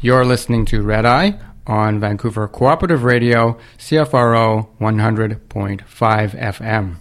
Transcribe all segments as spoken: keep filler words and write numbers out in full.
You're listening to Red Eye on Vancouver Cooperative Radio, C F R O one hundred point five F M.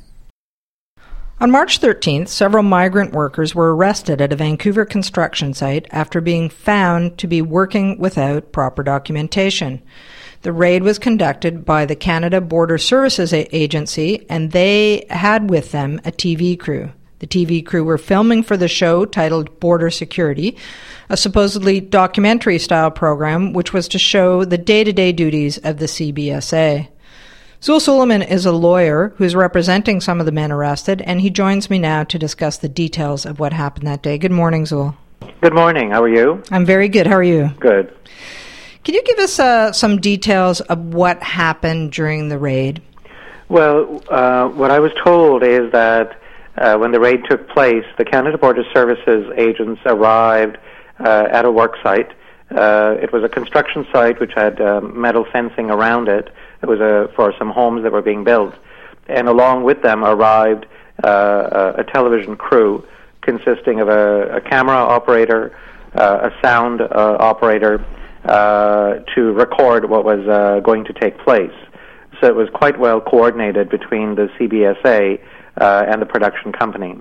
On March thirteenth, several migrant workers were arrested at a Vancouver construction site after being found to be working without proper documentation. The raid was conducted by the Canada Border Services Agency, and they had with them a T V crew. The T V crew were filming for the show titled Border Security, a supposedly documentary-style program which was to show the day-to-day duties of the C B S A. Zul Suleiman is a lawyer who's representing some of the men arrested, and he joins me now to discuss the details of what happened that day. Good morning, Zul. Good morning. How are you? I'm very good. How are you? Good. Can you give us uh, some details of what happened during the raid? Well, uh, what I was told is that uh, when the raid took place, the Canada Border Services agents arrived uh, at a work site. Uh, it was a construction site which had uh, metal fencing around it. It was a, for some homes that were being built. And along with them arrived uh, a, a television crew consisting of a, a camera operator, uh, a sound uh, operator, uh, to record what was uh, going to take place. So it was quite well coordinated between the C B S A uh, and the production company.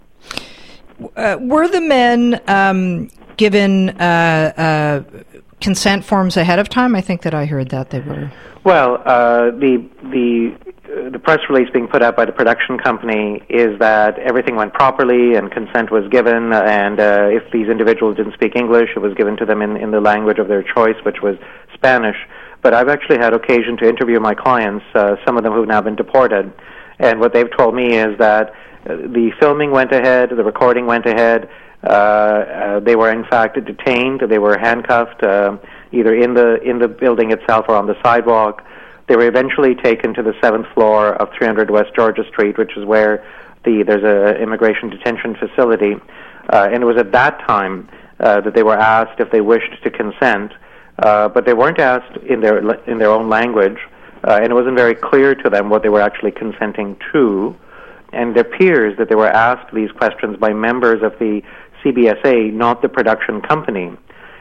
Uh, were the men um, given uh, uh, consent forms ahead of time? I think that I heard that they were. Well, uh, the the uh, the press release being put out by the production company is that everything went properly and consent was given, and uh, if these individuals didn't speak English, it was given to them in, in the language of their choice, which was Spanish. But I've actually had occasion to interview my clients, uh, some of them who've now been deported, and what they've told me is that uh, the filming went ahead, the recording went ahead, uh, uh, they were in fact detained, they were handcuffed, uh, either in the in the building itself or on the sidewalk. They were eventually taken to the seventh floor of three hundred West Georgia Street, which is where the there's a immigration detention facility. Uh, and it was at that time uh, that they were asked if they wished to consent, uh, but they weren't asked in their in their own language, uh, and it wasn't very clear to them what they were actually consenting to. And it appears that they were asked these questions by members of the C B S A, not the production company.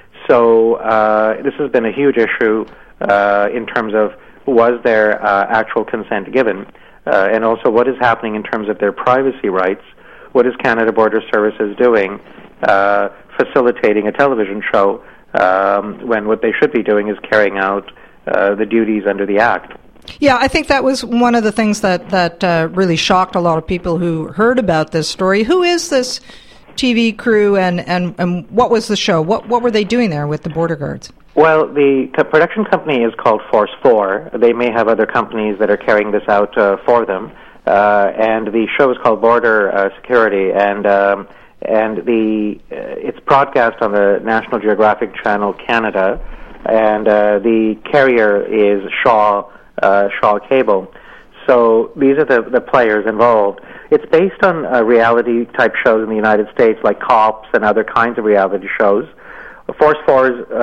So uh, this has been a huge issue uh, in terms of was there uh, actual consent given, uh, and also what is happening in terms of their privacy rights. What is Canada Border Services doing, uh, facilitating a television show um, when what they should be doing is carrying out uh, the duties under the Act? Yeah, I think that was one of the things that, that uh, really shocked a lot of people who heard about this story. Who is this T V crew, and, and, and what was the show? What what were they doing there with the border guards? Well, the co- production company is called Force four. They may have other companies that are carrying this out uh, for them. Uh, and the show is called Border uh, Security, and um, and the uh, it's broadcast on the National Geographic Channel Canada, and uh, the carrier is Shaw uh, Shaw Cable. So these are the, the players involved. It's based on uh, reality-type shows in the United States, like Cops and other kinds of reality shows. Force four's uh,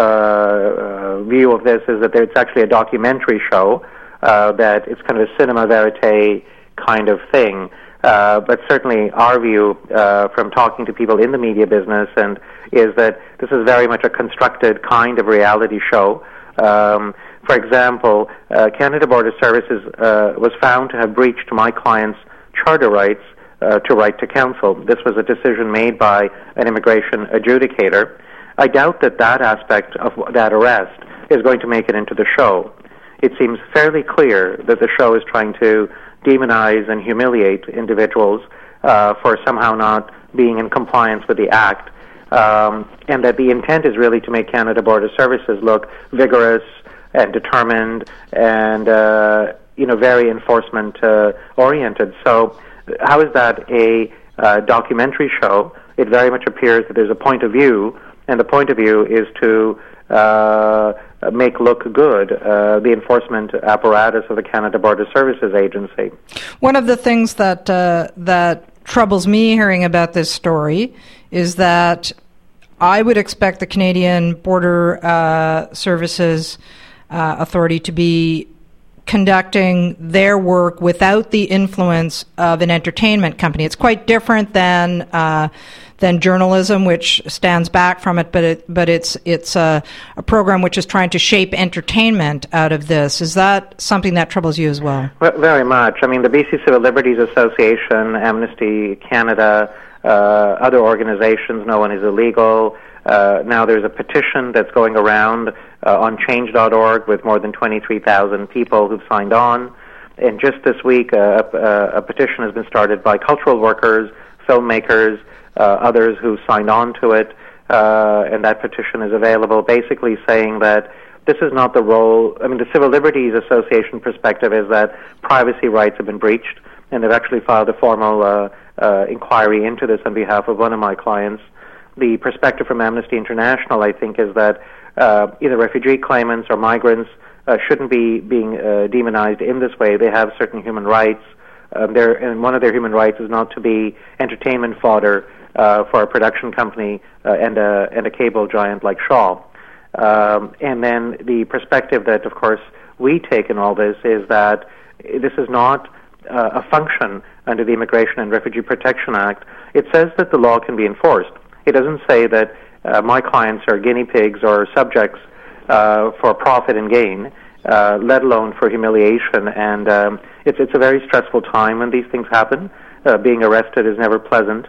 uh, view of this is that it's actually a documentary show, uh, that it's kind of a cinema verite kind of thing. Uh, but certainly our view uh, from talking to people in the media business and is that this is very much a constructed kind of reality show. Um, for example, uh, Canada Border Services uh, was found to have breached my client's charter rights uh, to right to counsel. This was a decision made by an immigration adjudicator. I doubt that that aspect of that arrest is going to make it into the show. It seems fairly clear that the show is trying to demonize and humiliate individuals uh, for somehow not being in compliance with the Act, um, and that the intent is really to make Canada Border Services look vigorous and determined and uh, you know very enforcement uh, oriented. So, how is that a uh, documentary show? It very much appears that there's a point of view, and the point of view is to uh, make look good uh, the enforcement apparatus of the Canada Border Services Agency. One of the things that uh, that troubles me hearing about this story is that I would expect the Canadian Border uh, Services uh, Authority to be conducting their work without the influence of an entertainment company. It's quite different than uh, than journalism, which stands back from it, but it, but it's it's a, a program which is trying to shape entertainment out of this. Is that something that troubles you as well? well very much. I mean, the B C Civil Liberties Association, Amnesty Canada, uh, other organizations, no one is illegal. Uh, now there's a petition that's going around uh, on change dot org with more than twenty-three thousand people who've signed on. And just this week, uh, a, a petition has been started by cultural workers, filmmakers, uh, others who signed on to it. Uh, and that petition is available, basically saying that this is not the role. I mean, the Civil Liberties Association perspective is that privacy rights have been breached, and they've actually filed a formal uh, uh, inquiry into this on behalf of one of my clients. The perspective from Amnesty International, I think, is that uh, either refugee claimants or migrants uh, shouldn't be being uh, demonized in this way. They have certain human rights, um, and one of their human rights is not to be entertainment fodder uh, for a production company uh, and, a, and a cable giant like Shaw. Um, and then the perspective that, of course, we take in all this is that this is not uh, a function under the Immigration and Refugee Protection Act. It says that the law can be enforced. It doesn't say that uh, my clients are guinea pigs or subjects uh, for profit and gain, uh, let alone for humiliation. And um, it's it's a very stressful time when these things happen. Uh, being arrested is never pleasant,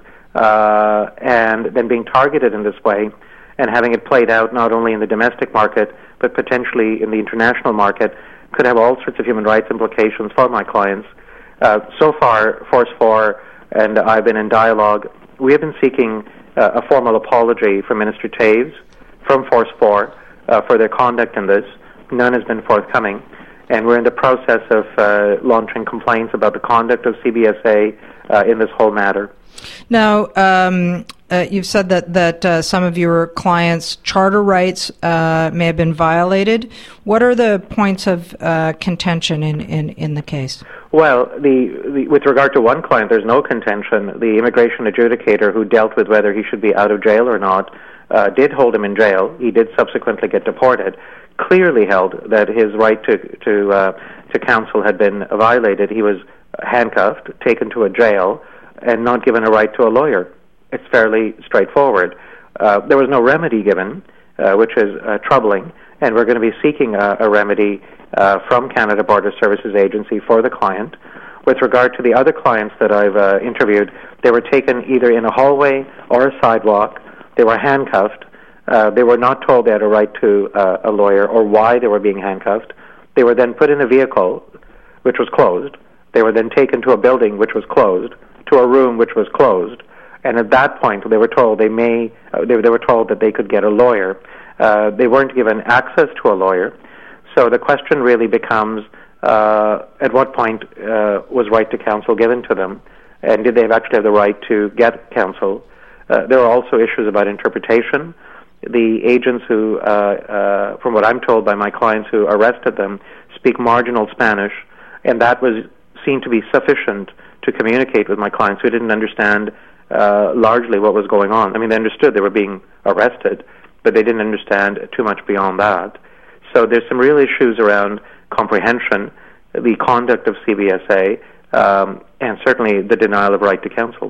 uh, and then being targeted in this way and having it played out not only in the domestic market but potentially in the international market could have all sorts of human rights implications for my clients. Uh, so far, Force four and I've been in dialogue. We have been seeking Uh, a formal apology from Minister Taves, from Force four, uh, for their conduct in this. None has been forthcoming. And we're in the process of uh, launching complaints about the conduct of C B S A uh, in this whole matter. Now, um, uh, you've said that, that uh, some of your clients' charter rights uh, may have been violated. What are the points of uh, contention in, in, in the case? Well, the, the, with regard to one client, there's no contention. The immigration adjudicator who dealt with whether he should be out of jail or not uh, did hold him in jail. He did subsequently get deported. Clearly held that his right to to uh, to counsel had been violated. He was handcuffed, taken to a jail, and not given a right to a lawyer. It's fairly straightforward. Uh, there was no remedy given, uh, which is uh, troubling, and we're going to be seeking a, a remedy uh, from Canada Border Services Agency for the client. With regard to the other clients that I've uh, interviewed, they were taken either in a hallway or a sidewalk. They were handcuffed. Uh, they were not told they had a right to uh, a lawyer or why they were being handcuffed. They were then put in a vehicle, which was closed. They were then taken to a building, which was closed, to a room, which was closed. And at that point, they were told they may. Uh, they, they were told that they could get a lawyer. Uh, they weren't given access to a lawyer. So the question really becomes: uh, at what point uh, was right to counsel given to them, and did they actually have the right to get counsel? Uh, there are also issues about interpretation. The agents who, uh, uh, from what I'm told by my clients who arrested them, speak marginal Spanish, and that was seen to be sufficient to communicate with my clients who didn't understand uh, largely what was going on. I mean, they understood they were being arrested, but they didn't understand too much beyond that. So there's some real issues around comprehension, the conduct of C B S A, um, and certainly the denial of right to counsel.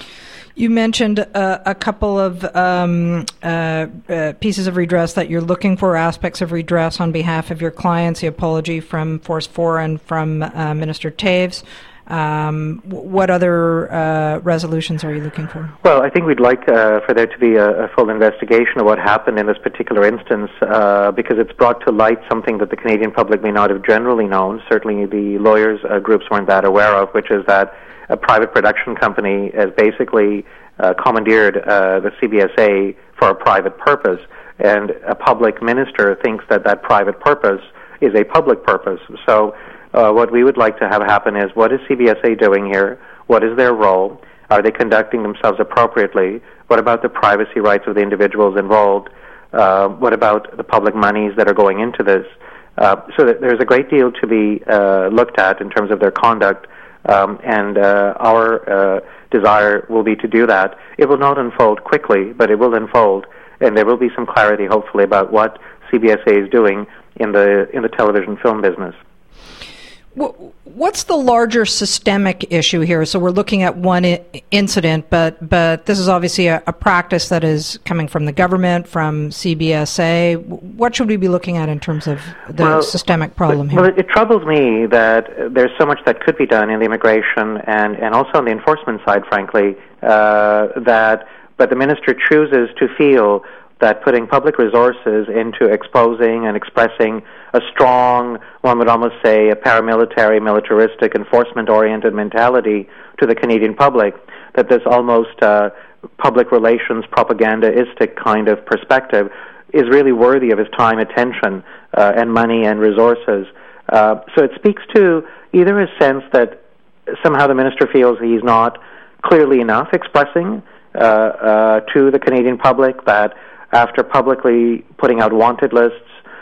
You mentioned uh, a couple of um, uh, uh, pieces of redress that you're looking for, aspects of redress on behalf of your clients, the apology from Force four and from uh, Minister Taves. Um, what other uh, resolutions are you looking for? Well, I think we'd like uh, for there to be a, a full investigation of what happened in this particular instance uh, because it's brought to light something that the Canadian public may not have generally known. Certainly the lawyers uh, groups weren't that aware of, which is that a private production company has basically uh, commandeered uh, the C B S A for a private purpose, and a public minister thinks that that private purpose is a public purpose. So uh, what we would like to have happen is, what is C B S A doing here? What is their role? Are they conducting themselves appropriately? What about the privacy rights of the individuals involved? Uh, what about the public monies that are going into this? Uh, so that there's a great deal to be uh, looked at in terms of their conduct. Um, and uh, our uh, desire will be to do that. It will not unfold quickly, but it will unfold, and there will be some clarity, hopefully, about what C B S A is doing in the in the television film business. What's the larger systemic issue here? So we're looking at one I- incident, but but this is obviously a, a practice that is coming from the government, from C B S A. What should we be looking at in terms of the well, systemic problem here? Well, it, it troubles me that there's so much that could be done in the immigration and, and also on the enforcement side, frankly, uh, that but the minister chooses to feel that putting public resources into exposing and expressing a strong, one would almost say, a paramilitary, militaristic, enforcement-oriented mentality to the Canadian public, that this almost uh, public relations propagandaistic kind of perspective is really worthy of his time, attention, uh, and money and resources. Uh, so it speaks to either a sense that somehow the minister feels he's not clearly enough expressing uh, uh, to the Canadian public that after publicly putting out wanted lists,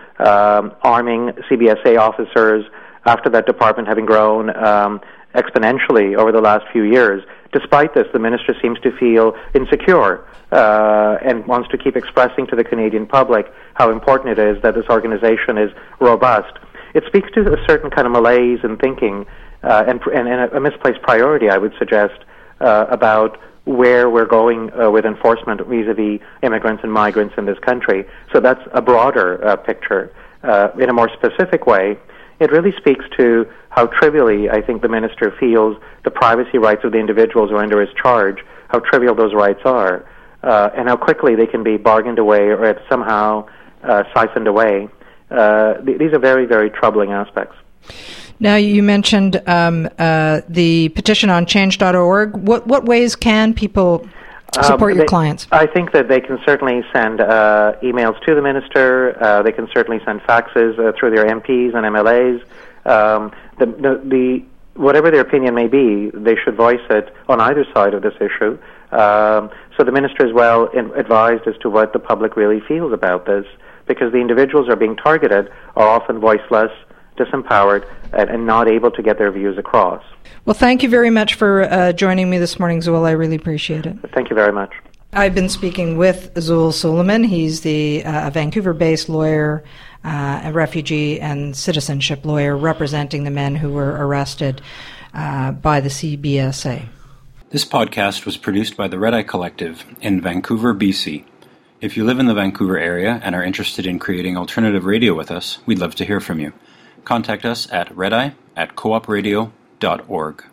um, arming C B S A officers, after that department having grown um, exponentially over the last few years. Despite this, the minister seems to feel insecure uh, and wants to keep expressing to the Canadian public how important it is that this organization is robust. It speaks to a certain kind of malaise in thinking uh, and, and, and a misplaced priority, I would suggest, uh, about where we're going uh, with enforcement vis-a-vis immigrants and migrants in this country. So that's a broader uh, picture. Uh, in a more specific way, it really speaks to how trivially I think the minister feels the privacy rights of the individuals who are under his charge, how trivial those rights are, uh, and how quickly they can be bargained away or somehow uh, siphoned away. Uh, th- these are very, very troubling aspects. Now, you mentioned um, uh, the petition on change dot org. What what ways can people support um, they, your clients? I think that they can certainly send uh, emails to the minister. Uh, they can certainly send faxes uh, through their M Ps and M L As. Um, the, the, the whatever their opinion may be, they should voice it on either side of this issue. Um, so the minister is well in, advised as to what the public really feels about this, because the individuals are being targeted are often voiceless, disempowered, and, and not able to get their views across. Well, thank you very much for uh, joining me this morning, Zul. I really appreciate it. Thank you very much. I've been speaking with Zul Suleiman. He's the uh, Vancouver-based lawyer, uh, a refugee and citizenship lawyer representing the men who were arrested uh, by the C B S A. This podcast was produced by the Red Eye Collective in Vancouver, B C. If you live in the Vancouver area and are interested in creating alternative radio with us, we'd love to hear from you. Contact us at redeye at coop radio dot org.